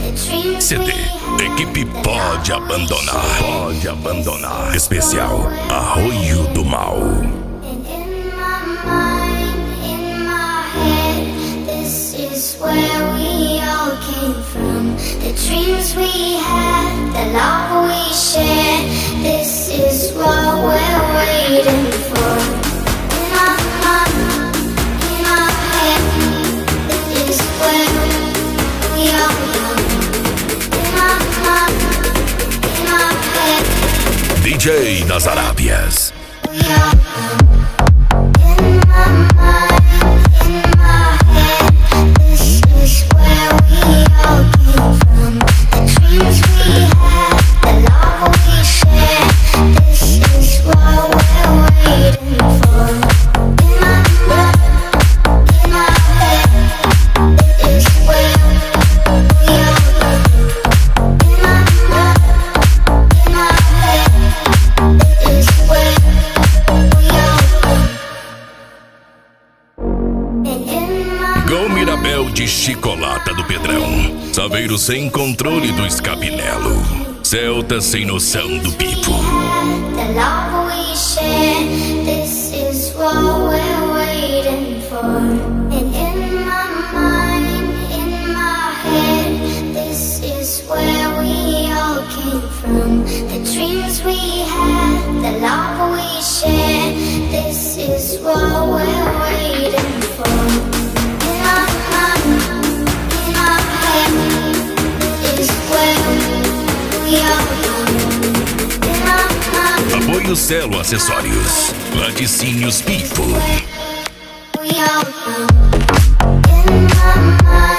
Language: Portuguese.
CD, equipe pode abandonar. Pode abandonar. Especial Arroio do Mal. Where we all came from, the dreams we had, the love we shared. This is what we're waiting for. In our heart, in our head, this is where we all belong. In our heart, in our head, DJ das Arábias. we all belong. In my mind. De Chicolata do Pedrão, Saveiro sem controle do Escapinelo, Celta sem noção do Pipo. The love we share, this is what we're waiting for. And in my mind, in my head, this is where we all came from. The dreams we had, the love we share, this is what we're waiting for. Apoio Celo Acessórios, Laticínios Pipo. We all in my mind.